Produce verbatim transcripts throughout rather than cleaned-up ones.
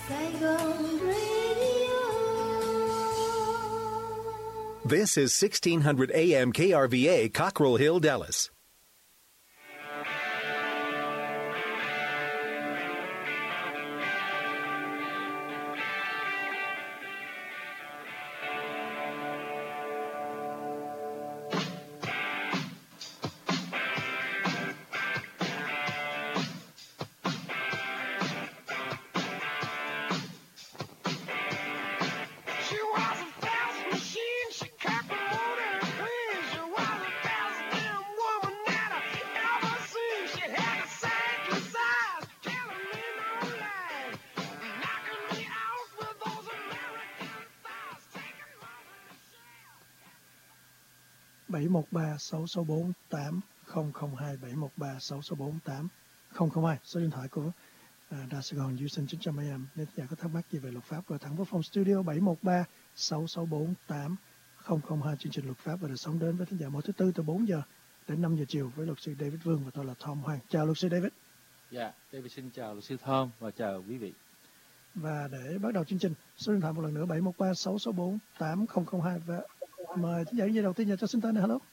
Saigon Radio. This is sixteen hundred A M K R V A, Cockrell Hill, Dallas. bảy một ba sáu sáu bốn tám không không hai bảy một ba sáu sáu bốn tám không không hai, số điện thoại của à, Đài Sài Gòn Houston chín trăm A M. Nếu nhà có thắc mắc gì về luật pháp, gọi thẳng vào phòng studio bảy một ba sáu sáu bốn tám không không hai. Chương trình luật pháp và đời sống đến với thính giả mỗi thứ tư từ bốn giờ đến năm giờ chiều với luật sư David Vương và tôi là Tom Hoàng. Chào luật sư David. Dạ, yeah, David xin chào luật sư Thơm và chào quý vị. Và để bắt đầu chương trình, số điện thoại một lần nữa bảy một ba sáu sáu bốn tám không không hai và mời thính giả gì đầu tiên nhà cho xin tên này. Hello.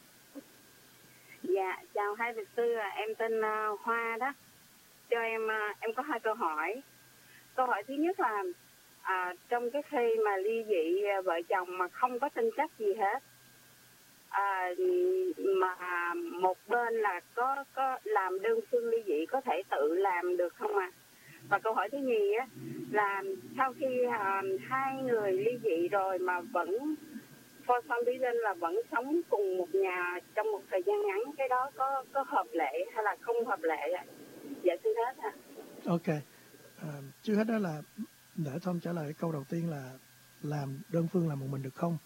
Dạ, chào hai luật sư, em tên uh, Hoa đó. Cho em uh, em có hai câu hỏi. Câu hỏi thứ nhất là uh, trong cái khi mà ly dị uh, vợ chồng mà không có tranh chấp gì hết, uh, mà một bên là có có làm đơn phương ly dị có thể tự làm được không ạ? À? Và câu hỏi thứ nhì á là sau khi uh, hai người ly dị rồi mà vẫn for some reason là vẫn sống cùng một nhà trong một thời gian ngắn, cái đó có có hợp lệ hay là không hợp lệ ạ? Dạ xin hết ạ. Ok, à, trước hết đó là để Tom trả lời câu đầu tiên là làm đơn phương làm một mình được không?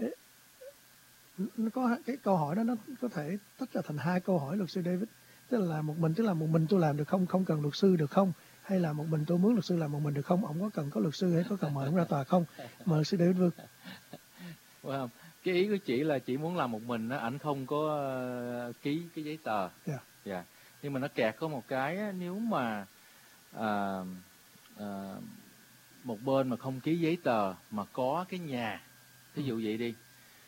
Nó có cái câu hỏi đó nó có thể tách ra thành hai câu hỏi luật sư David, tức là một mình tức là một mình tôi làm được không, không cần luật sư được không? Hay là một mình tôi muốn luật sư làm một mình được không? Ông có cần có luật sư hay có cần mời ông ra tòa không? Mời luật sư David Vương. Wow. Cái ý của chị là chị muốn làm một mình á, ảnh không có uh, ký cái giấy tờ. Yeah. Yeah. Nhưng mà nó kẹt có một cái á, nếu mà uh, uh, một bên mà không ký giấy tờ mà có cái nhà, ví dụ vậy đi,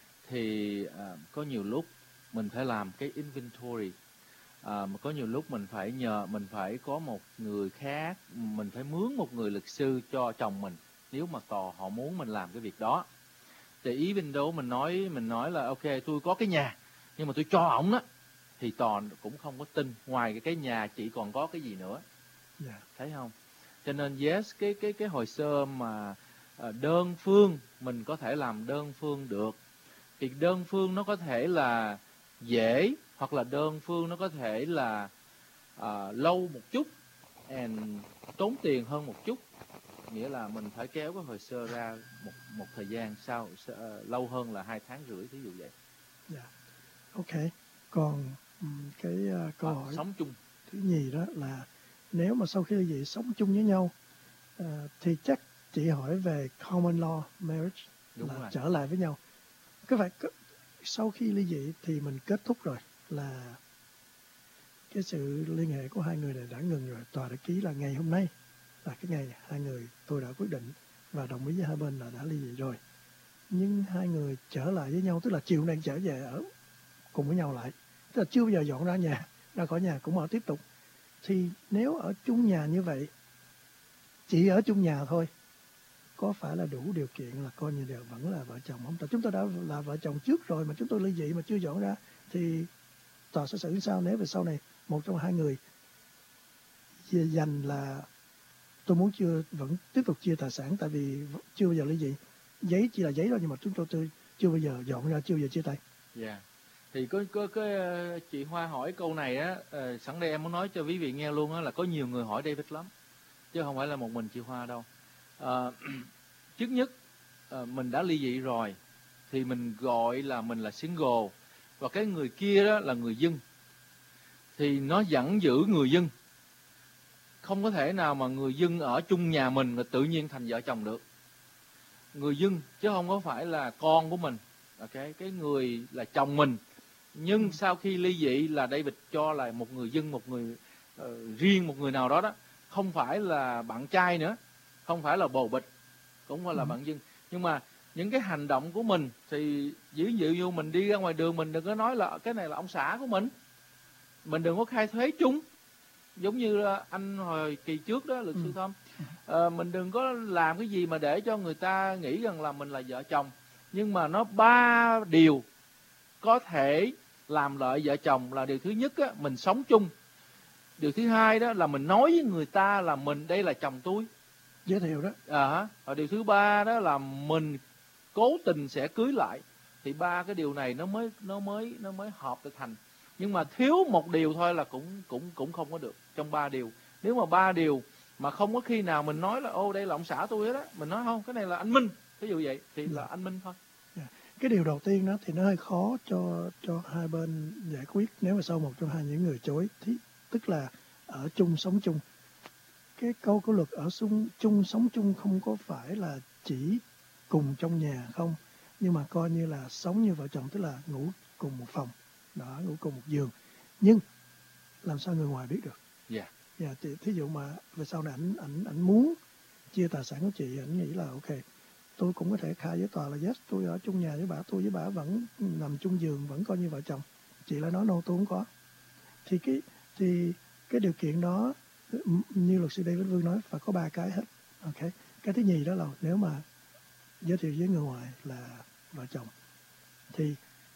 thì uh, có nhiều lúc mình phải làm cái inventory. Uh, mà có nhiều lúc mình phải nhờ, mình phải có một người khác, mình phải mướn một người luật sư cho chồng mình nếu mà tòa họ muốn mình làm cái việc đó. Thì even though mình nói mình nói là ok tôi có cái nhà nhưng mà tôi cho ổng á, thì tòa cũng không có tin. Ngoài cái, cái nhà chỉ còn có cái gì nữa. Yeah. Thấy không? Cho nên yes, cái cái cái hồ sơ mà uh, đơn phương mình có thể làm đơn phương được. Thì đơn phương nó có thể là dễ hoặc là đơn phương nó có thể là uh, lâu một chút and tốn tiền hơn một chút. Nghĩa là mình phải kéo cái hồ sơ ra một một thời gian sau uh, lâu hơn là hai tháng rưỡi, ví dụ vậy. Dạ, yeah. Ok. Còn um, cái uh, câu à, hỏi sống chung thứ nhì đó là nếu mà sau khi ly dị sống chung với nhau uh, thì chắc chị hỏi về common law marriage. Đúng là rồi. Trở lại với nhau. Cái phải sau khi ly dị thì mình kết thúc rồi, là cái sự liên hệ của hai người này đã ngừng rồi. Tòa đã ký là ngày hôm nay là cái ngày hai người tôi đã quyết định và đồng ý với hai bên là đã ly dị rồi. Nhưng hai người trở lại với nhau, tức là chiều nay trở về ở cùng với nhau lại, tức là chưa bao giờ dọn ra nhà, ra khỏi nhà cũng ở tiếp tục. Thì nếu ở chung nhà như vậy, chỉ ở chung nhà thôi, có phải là đủ điều kiện là coi như đều vẫn là vợ chồng không? Tại chúng tôi đã là vợ chồng trước rồi mà chúng tôi ly dị mà chưa dọn ra, thì tòa sẽ xử sao nếu về sau này một trong hai người dành là tôi muốn chưa vẫn tiếp tục chia tài sản, tại vì chưa bao giờ ly dị, giấy chỉ là giấy thôi nhưng mà chúng tôi, tôi chưa bao giờ dọn ra, chưa bao giờ chia tay. Dạ. Yeah. Thì có có cái chị Hoa hỏi câu này á, uh, sẵn đây em muốn nói cho quý vị nghe luôn á, là có nhiều người hỏi David lắm, chứ không phải là một mình chị Hoa đâu. Uh, trước nhất uh, mình đã ly dị rồi thì mình gọi là mình là single và cái người kia đó là người dân, thì nó vẫn giữ người dân. Không có thể nào mà người dân ở chung nhà mình là tự nhiên thành vợ chồng được. Người dân chứ không có phải là con của mình. Okay? Cái người là chồng mình. Nhưng sau khi ly dị là David cho là một người dân, một người uh, riêng một người nào đó đó. Không phải là bạn trai nữa, không phải là bồ bịch, cũng phải là Ừ. bạn dưng. Nhưng mà những cái hành động của mình thì ví dụ như mình đi ra ngoài đường, mình đừng có nói là cái này là ông xã của mình, mình đừng có khai thuế chung. Giống như anh hồi kỳ trước đó, luật sư Ừ. Thơm, à, mình đừng có làm cái gì mà để cho người ta nghĩ rằng là mình là vợ chồng. Nhưng mà nó ba điều có thể làm lợi vợ chồng là: điều thứ nhất á, mình sống chung; điều thứ hai đó là mình nói với người ta là mình đây là chồng tôi, Giới thiệu đó. à, và điều thứ ba đó là mình cố tình sẽ cưới lại. Thì ba cái điều này nó mới nó mới nó mới hợp được thành. Nhưng mà thiếu một điều thôi là cũng cũng cũng không có được trong ba điều. Nếu mà ba điều mà không có khi nào mình nói là ô đây là ông xã tôi hết á, mình nói không, cái này là anh Minh, ví dụ vậy thì là anh Minh thôi. Cái điều đầu tiên đó thì nó hơi khó cho cho hai bên giải quyết nếu mà sau một trong hai những người chối. Thì, tức là ở chung sống chung. Cái câu của luật ở xung, chung sống chung không có phải là chỉ cùng trong nhà không, nhưng mà coi như là sống như vợ chồng, tức là ngủ cùng một phòng, đó, ngủ cùng một giường. Nhưng làm sao người ngoài biết được? Dạ. Dạ, thì, thí dụ mà về sau này ảnh ảnh ảnh muốn chia tài sản của chị, ảnh nghĩ là ok, tôi cũng có thể khai với tòa là yes, tôi ở chung nhà với bà, tôi với bà vẫn nằm chung giường, vẫn coi như vợ chồng. Chị lại nói no, tôi không có. Thì cái thì cái điều kiện đó, như luật sư David Vương nói, phải có ba cái hết. Ok. Cái thứ nhì đó là nếu mà giới thiệu với người ngoài là vợ chồng, thì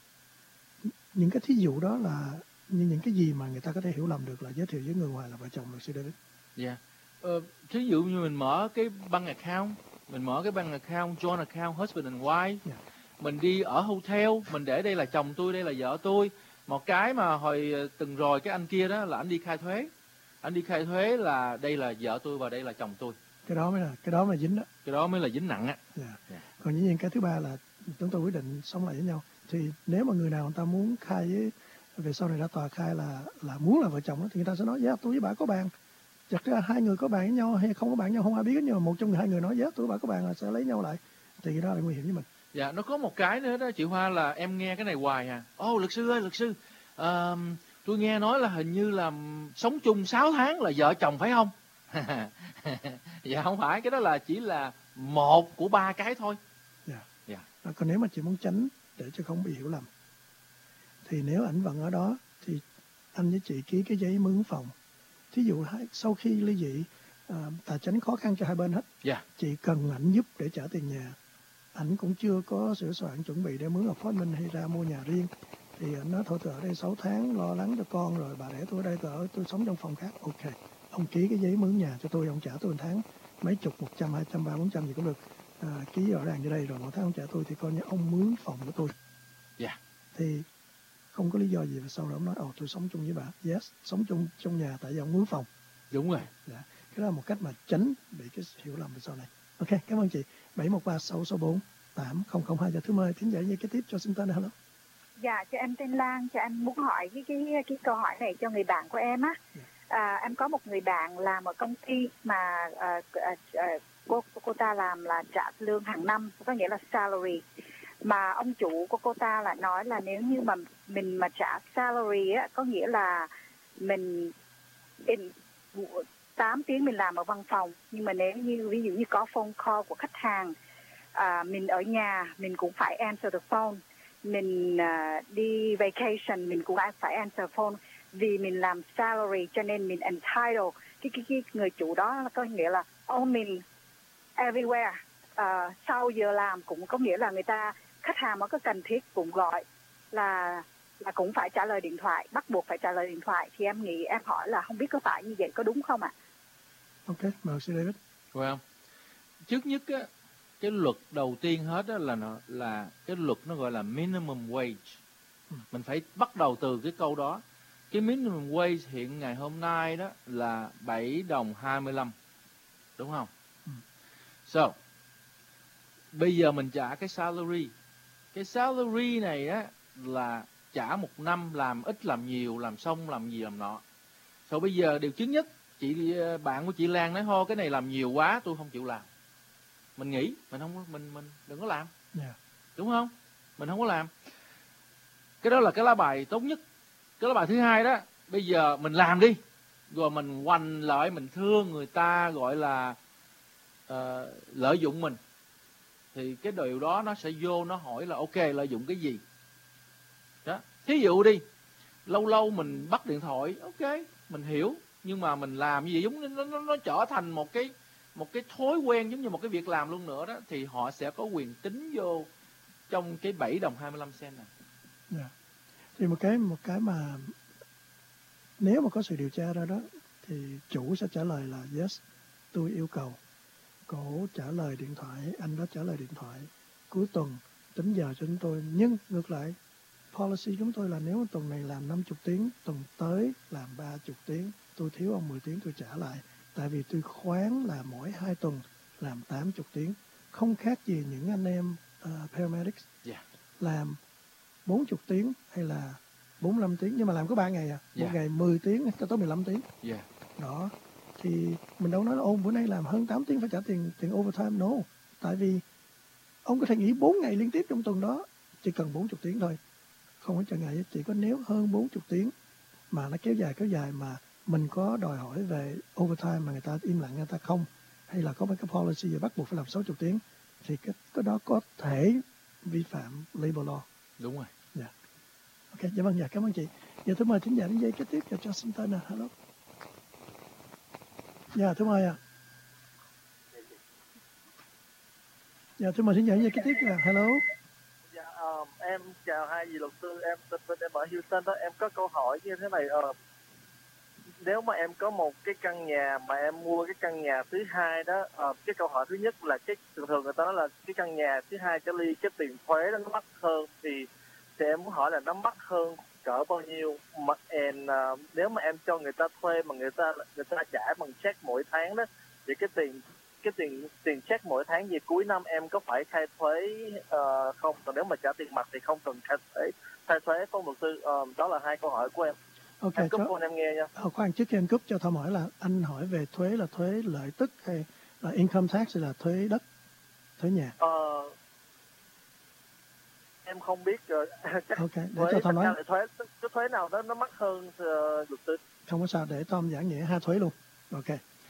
những cái thí dụ đó là như những cái gì mà người ta có thể hiểu lầm được là giới thiệu với người ngoài là vợ chồng, luật sư David? Dạ. Ờ, thí dụ như mình mở cái bank account, mình mở cái bank account, joint account, husband and wife. Yeah. Mình đi ở hotel, mình để đây là chồng tôi, đây là vợ tôi. Một cái mà hồi từng rồi cái anh kia đó là anh đi khai thuế. Anh đi khai thuế là đây là vợ tôi và đây là chồng tôi. Cái đó mới là cái đó mới là dính đó. Cái đó mới là dính nặng á. Yeah. Yeah. Còn dĩ nhiên cái thứ ba là chúng tôi quyết định sống lại với nhau. Thì nếu mà người nào người ta muốn khai với, về sau này ra tòa khai là là muốn là vợ chồng đó, thì người ta sẽ nói dạ tôi với bà có bàn. Thật ra hai người có bàn với nhau hay không có bàn với nhau không ai biết, nhưng mà một trong hai người nói dạ tôi với bà có bàn là sẽ lấy nhau lại, thì cái đó là nguy hiểm với mình. Dạ, nó có một cái nữa đó chị Hoa, là em nghe cái này hoài à. Ô, luật sư ơi, luật sư, uh, tôi nghe nói là hình như là sống chung sáu tháng là vợ chồng phải không? Dạ không phải, cái đó là chỉ là một của ba cái thôi. Dạ. Dạ. Còn nếu mà chị muốn tránh để cho không bị hiểu lầm, thì nếu ảnh vẫn ở đó thì anh với chị ký cái giấy mướn phòng. Thí dụ sau khi ly dị, uh, tài chính khó khăn cho hai bên hết. Dạ. Chị cần ảnh giúp để trả tiền nhà, ảnh cũng chưa có sửa soạn chuẩn bị để mướn apartment hay ra mua nhà riêng, thì ảnh nói thôi tôi ở đây sáu tháng lo lắng cho con rồi, bà để tôi ở đây, tôi ở tôi sống trong phòng khác. Ok, ông ký cái giấy mướn nhà cho tôi, ông trả tôi một tháng mấy chục, một trăm, hai trăm, ba bốn trăm gì cũng được, à, ký rõ ràng như đây rồi mỗi tháng ông trả tôi, thì coi như ông mướn phòng của tôi. Dạ. Thì không có lý do gì mà sau đó ông nói ồ tôi sống chung với bà. Yes, sống chung trong nhà tại vì ông mướn phòng. Đúng rồi. Dạ. Cái đó là một cách mà tránh bị cái hiểu lầm về sau này. Ok, cảm ơn chị. bảy một ba sáu sáu bốn tám không không hai. Giờ thứ mời thính giả dây kế tiếp cho xin tên hello. Dạ, cho em tên Lan, cho em muốn hỏi cái cái cái câu hỏi này cho người bạn của em á. À, em có một người bạn làm ở công ty mà à, à, cô cô ta làm là trả lương hàng năm, có nghĩa là salary. Mà ông chủ của cô ta lại nói là nếu như mà mình mà trả salary á, có nghĩa là mình in, tám tiếng mình làm ở văn phòng, nhưng mà nếu như ví dụ như có phone call của khách hàng, à, mình ở nhà mình cũng phải answer the phone, mình uh, đi vacation mình cũng phải answer phone, vì mình làm salary cho nên mình entitled, cái cái cái người chủ đó có nghĩa là own mình everywhere. Uh, sau giờ làm cũng có nghĩa là người ta, khách hàng mà có cần thiết cũng gọi, là là cũng phải trả lời điện thoại, bắt buộc phải trả lời điện thoại. Thì em nghĩ, em hỏi là không biết có phải như vậy có đúng không ạ? À? Ok, mời sư David. Well, trước nhất á, cái luật đầu tiên hết đó là nó là cái luật nó gọi là minimum wage. Ừ. Mình phải bắt đầu từ cái câu đó. Cái minimum wage hiện ngày hôm nay đó là bảy đồng hai mươi lăm. Đúng không? Ừ. So, bây giờ mình trả cái salary. Cái salary này á là trả một năm, làm ít làm nhiều, làm xong làm gì làm nọ. So bây giờ điều chứng nhất, chị bạn của chị Lan nói hô cái này làm nhiều quá tôi không chịu làm. Mình nghĩ mình không mình mình đừng có làm. Yeah. Đúng không? Mình không có làm. Cái đó là cái lá bài tốt nhất. Cái lá bài thứ hai đó, bây giờ mình làm đi. Rồi mình hoành lại, mình thương người ta, gọi là uh, lợi dụng mình, thì cái điều đó nó sẽ vô nó hỏi là ok lợi dụng cái gì đó. Thí dụ đi, lâu lâu mình bắt điện thoại, ok mình hiểu, nhưng mà mình làm như vậy giống như nó, nó, nó trở thành một cái một cái thói quen, giống như một cái việc làm luôn nữa đó, thì họ sẽ có quyền tính vô trong cái bảy đồng hai mươi lăm cent này. Yeah. Thì một cái một cái mà nếu mà có sự điều tra ra đó thì chủ sẽ trả lời là yes, tôi yêu cầu. Cổ trả lời điện thoại, anh đó trả lời điện thoại cuối tuần tính giờ cho chúng tôi. Nhưng ngược lại, policy chúng tôi là nếu tuần này làm năm mươi tiếng, tuần tới làm ba mươi tiếng, tôi thiếu ông mười tiếng tôi trả lại. Tại vì tôi khoán là mỗi hai tuần làm tám mươi tiếng. Không khác gì những anh em uh, paramedics Yeah. làm bốn mươi tiếng hay là bốn mươi lăm tiếng, nhưng mà làm có ba ngày à. Một Yeah. ngày mười tiếng cho tới mười lăm tiếng. Yeah. Đó. Thì mình đâu nói là ôn bữa nay làm hơn tám tiếng phải trả tiền tiền overtime. No. Tại vì ông có thể nghỉ bốn ngày liên tiếp trong tuần đó, chỉ cần bốn mươi tiếng thôi. Không có trở ngại, chỉ có nếu hơn bốn mươi tiếng mà nó kéo dài kéo dài mà mình có đòi hỏi về overtime mà người ta im lặng, người ta không, hay là có mấy cái policy gì bắt buộc phải làm sáu mươi tiếng, thì cái, cái đó có thể vi phạm labor law. Đúng rồi. Dạ. Ok, dạ vâng, dạ cảm ơn chị. Giờ tôi mời thính giả đến dây kế tiếp cho Justin Turner. Hello. Dạ, tôi mời ạ. À. Dạ, tôi mời thính giả đến dây kế tiếp là hello. Dạ, um, em chào hai vị luật sư, em tên Vinh, em ở Houston đó. Em có câu hỏi như thế này, uh, nếu mà em có một cái căn nhà mà em mua cái căn nhà thứ hai đó, uh, cái câu hỏi thứ nhất là cái thường thường người ta nói là cái căn nhà thứ hai trở ly cái tiền thuế đó nó mắc hơn, thì thì em muốn hỏi là nó mắc hơn cỡ bao nhiêu, mà and, uh, nếu mà em cho người ta thuê mà người ta người ta trả bằng check mỗi tháng đó, thì cái tiền cái tiền tiền check mỗi tháng về cuối năm em có phải khai thuế uh, không? Còn nếu mà trả tiền mặt thì không cần khai thuế khai thuế không luật sư? Uh, đó là hai câu hỏi của em. Ok, em cúp cho... phone em nghe nha. Ờ, khoan, trước khi anh cúp cho Thơm hỏi là anh hỏi về thuế là thuế lợi tức hay là income tax hay là thuế đất, thuế nhà? Ờ, em không biết rồi. Ok, để cho Thơm nói. Thuế, cái thuế nào đó nó mắc hơn uh, luật sư? Không có sao, để Thơm giảng nghĩa hai thuế luôn. Ok.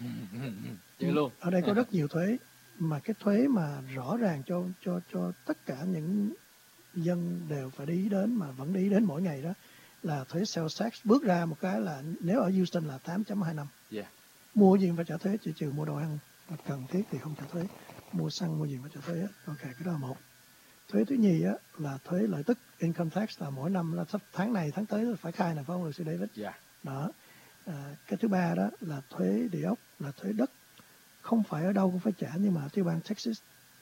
Vậy luôn. Ở đây có rất nhiều thuế, mà cái thuế mà rõ ràng cho cho cho tất cả những dân đều phải để ý đến mà vẫn để ý đến mỗi ngày đó là thuế sales tax. Bước ra một cái là nếu ở Houston là tám chấm hai năm. Yeah. Mua gì phải trả thuế, chỉ trừ mua đồ ăn cần thiết thì không trả thuế. Mua xăng mua gì phải trả thuế. Ok, cái đó là một. Thuế thứ nhì á là thuế lợi tức, income tax, là mỗi năm là tháng này tháng tới phải khai này, phải không luật sư David? Yeah. Đó. À, cái thứ ba đó là thuế địa ốc, là thuế đất. Không phải ở đâu cũng phải trả, nhưng mà ở bang Texas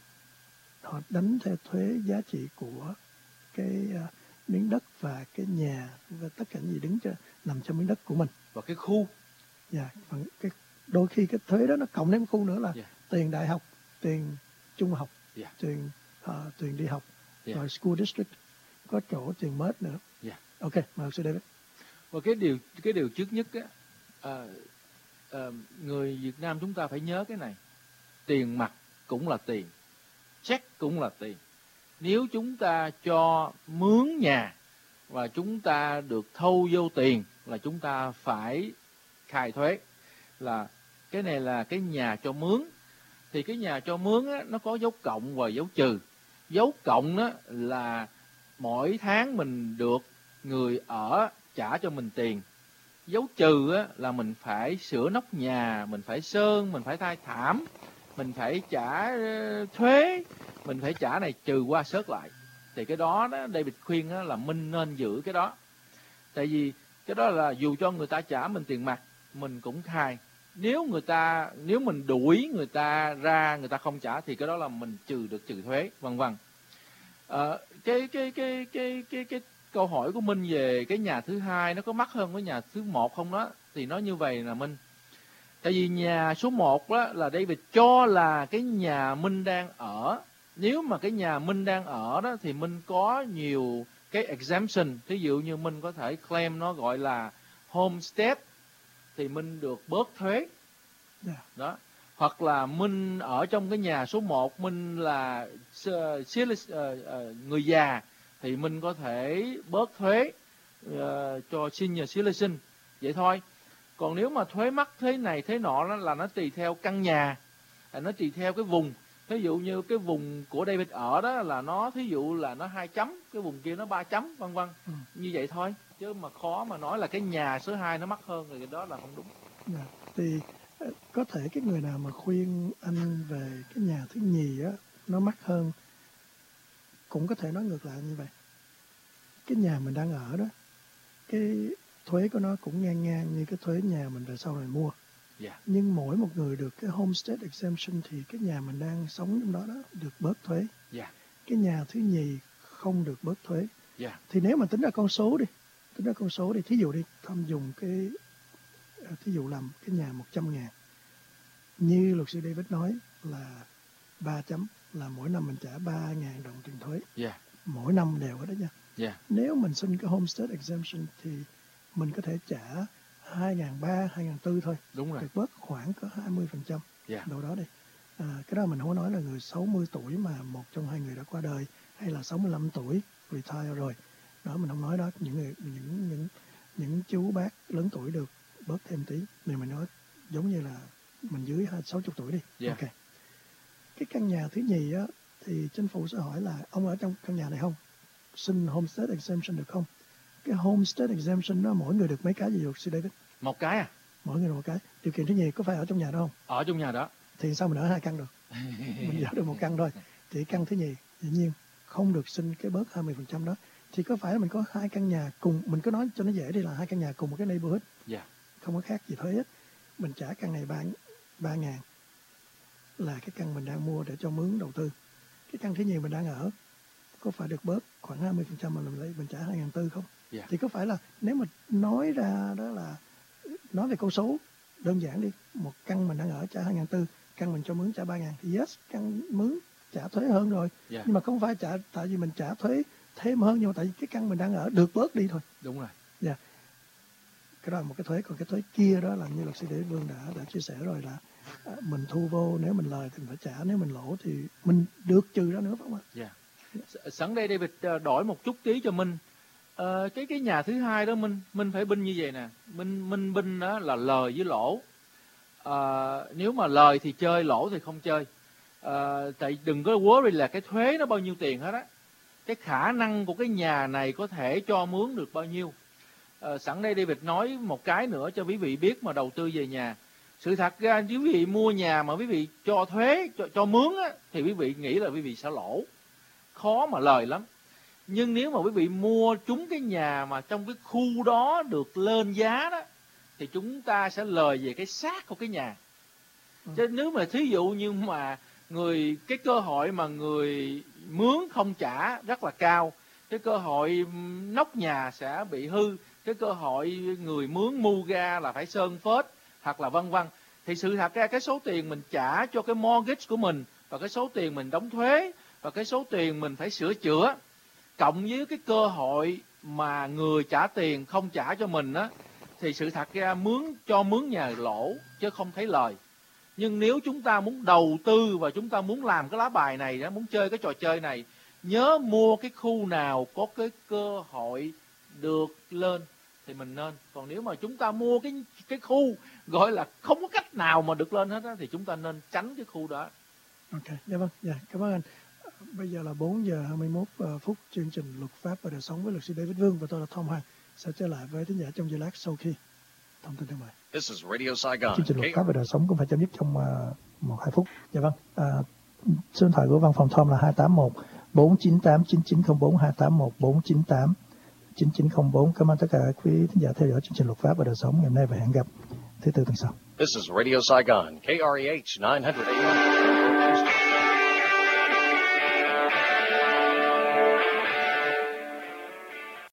họ đánh theo thuế giá trị của cái uh, miếng đất và cái nhà và tất cả những gì đứng cho, nằm trong miếng đất của mình. Và cái khu. Dạ, yeah, cái đôi khi cái thuế đó nó cộng thêm khu nữa là Yeah. tiền đại học, tiền trung học, Yeah. tiền uh, tiền đi học, Yeah. rồi school district, có chỗ tiền mết nữa. Yeah. Ok, mời sư David. Và cái điều cái điều trước nhất á, à, à, người Việt Nam chúng ta phải nhớ cái này, tiền mặt cũng là tiền, check cũng là tiền. Nếu chúng ta cho mướn nhà và chúng ta được thâu vô tiền là chúng ta phải khai thuế. Là cái này là cái nhà cho mướn, thì cái nhà cho mướn á, nó có dấu cộng và dấu trừ. Dấu cộng á, là mỗi tháng mình được người ở trả cho mình tiền. Dấu trừ á, là mình phải sửa nóc nhà, mình phải sơn, mình phải thay thảm, mình phải trả uh, thuế, mình phải trả này trừ qua sớt lại. Thì cái đó, đó David khuyên đó, là mình nên giữ cái đó. Tại vì cái đó là dù cho người ta trả mình tiền mặt, mình cũng khai. Nếu người ta nếu mình đuổi người ta ra, người ta không trả thì cái đó là mình trừ được trừ thuế, vân vân. À, cái cái cái cái cái cái câu hỏi của Minh về cái nhà thứ hai nó có mắc hơn với nhà thứ một không đó, thì nó như vậy là Minh. Tại vì nhà số một đó là David cho là cái nhà Minh đang ở. Nếu mà cái nhà Minh đang ở đó thì Minh có nhiều cái exemption. Thí dụ như Minh có thể claim nó gọi là homestead thì Minh được bớt thuế. Yeah. Đó. Hoặc là Minh ở trong cái nhà số một, Minh là người già thì Minh có thể bớt thuế uh, cho senior citizen. Vậy thôi. Còn nếu mà thuế mắc thế này thế nọ đó là nó tùy theo căn nhà. À, nó tùy theo cái vùng. Ví dụ như cái vùng của David ở đó là nó, thí dụ là nó hai chấm, cái vùng kia nó ba chấm, vân vân. Ừ. Như vậy thôi. Chứ mà khó mà nói là cái nhà số hai nó mắc hơn thì cái đó là không đúng. Yeah. Thì có thể cái người nào mà khuyên anh về cái nhà thứ nhì á nó mắc hơn cũng có thể nói ngược lại như vậy. Cái nhà mình đang ở đó, cái thuế của nó cũng ngang ngang như cái thuế nhà mình về sau này mua. Yeah. Nhưng mỗi một người được cái homestead exemption thì cái nhà mình đang sống trong đó đó được bớt thuế. Yeah. Cái nhà thứ nhì không được bớt thuế. Yeah. Thì nếu mà tính ra con số đi, tính ra con số đi, thí dụ đi, Thâm dùng cái, thí dụ làm cái nhà một trăm ngàn. Như luật sư David nói là ba chấm, là mỗi năm mình trả ba ngàn đồng tiền thuế. Yeah. Mỗi năm đều ở đó nha. Yeah. Nếu mình xin cái homestead exemption thì mình có thể trả hai ngàn ba trăm, hai ngàn bốn trăm thôi. Đúng rồi. Được bớt khoảng có hai mươi phần trăm. Yeah. Đâu đó đi. À, cái đó mình không có nói là người sáu mươi tuổi mà một trong hai người đã qua đời, hay là sáu mươi lăm tuổi retire rồi. Đó mình không nói đó, những người những những những chú bác lớn tuổi được bớt thêm tí. Này mình nói giống như là mình dưới sáu mươi tuổi đi. Yeah. Ok. Cái căn nhà thứ nhì á thì chính phủ sẽ hỏi là ông ở trong căn nhà này không? Xin homestead exemption được không? Cái homestead exemption đó mỗi người được mấy cái gì luật sư David? Một cái à? Mỗi người một cái. Điều kiện thứ nhì có phải ở trong nhà đó không? Ở trong nhà đó. Thì sao mình ở hai căn được? Mình ở được một căn thôi. Thì căn thứ nhì dĩ nhiên không được xin cái bớt hai mươi phần trăm đó. Thì có phải là mình có hai căn nhà cùng, mình cứ nói cho nó dễ đi là hai căn nhà cùng một cái neighborhood. Yeah. Không có khác gì thuế hết. Mình trả căn này ba ngàn là cái căn mình đang mua để cho mướn đầu tư. Cái căn thứ nhì mình đang ở có phải được bớt khoảng hai mươi phần trăm mà mình lấy mình trả hai ngàn bốn trăm không? Yeah. Thì có phải là nếu mà nói ra đó là nói về con số đơn giản đi, một căn mình đang ở trả hai ngàn bốn trăm, căn mình cho mướn trả ba ngàn thì yes, căn mướn trả thuế hơn rồi. Yeah. Nhưng mà không phải trả tại vì mình trả thuế thêm hơn, nhưng mà tại vì cái căn mình đang ở được bớt đi thôi. Đúng rồi. Dạ. Yeah. Cái đó là một cái thuế, còn cái thuế kia đó là như luật sư Đế Vương đã đã chia sẻ rồi là à, mình thu vô, nếu mình lời thì mình phải trả, nếu mình lỗ thì mình được trừ ra nữa, phải không ạ? Dạ. Yeah. Sẵn đây David đổi một chút tí cho mình. À, cái cái nhà thứ hai đó mình mình phải binh như vậy nè, mình mình binh đó là lời với lỗ. À, nếu mà lời thì chơi, lỗ thì không chơi. À, tại đừng có worry là cái thuế nó bao nhiêu tiền hết á. Cái khả năng của cái nhà này có thể cho mướn được bao nhiêu. À, sẵn đây David nói một cái nữa cho quý vị biết mà đầu tư về nhà. Sự thật ra quý vị mua nhà mà quý vị cho thuế, cho, cho mướn á, thì quý vị nghĩ là quý vị sẽ lỗ. Khó mà lời lắm. Nhưng nếu mà quý vị mua trúng cái nhà mà trong cái khu đó được lên giá đó, thì chúng ta sẽ lời về cái xác của cái nhà. Ừ. Chứ nếu mà thí dụ như mà người cái cơ hội mà người mướn không trả rất là cao, cái cơ hội nóc nhà sẽ bị hư, cái cơ hội người mướn mu ra là phải sơn phết hoặc là vân vân, thì sự thật ra cái số tiền mình trả cho cái mortgage của mình và cái số tiền mình đóng thuế và cái số tiền mình phải sửa chữa cộng với cái cơ hội mà người trả tiền không trả cho mình á, thì sự thật ra mướn cho mướn nhà lỗ chứ không thấy lời. Nhưng nếu chúng ta muốn đầu tư và chúng ta muốn làm cái lá bài này đó, muốn chơi cái trò chơi này, nhớ mua cái khu nào có cái cơ hội được lên thì mình nên. Còn nếu mà chúng ta mua cái cái khu gọi là không có cách nào mà được lên hết á, thì chúng ta nên tránh cái khu đó. Ok, dạ vâng, dạ, cảm ơn anh. Bây giờ là bốn giờ hai mươi mốt phút, chương trình Luật pháp và đời sống với luật sư David Vương và tôi là Tom Hoàng sẽ trở lại với thính giả trong giây lát sau khi thông tin thương mại. This is Radio Saigon. Chương trình Luật pháp và đời sống cũng phải chấm dứt trong uh, một hai phút. Dạ vâng. À, số điện thoại của văn phòng Tom là hai tám một bốn chín tám chín chín không bốn, hai tám một bốn chín tám chín chín không bốn. Cảm ơn tất cả quý thính giả theo dõi chương trình Luật pháp và đời sống ngày hôm nay và hẹn gặp thứ tư tuần sau. This is Radio Saigon, K R E H nine hundred A M.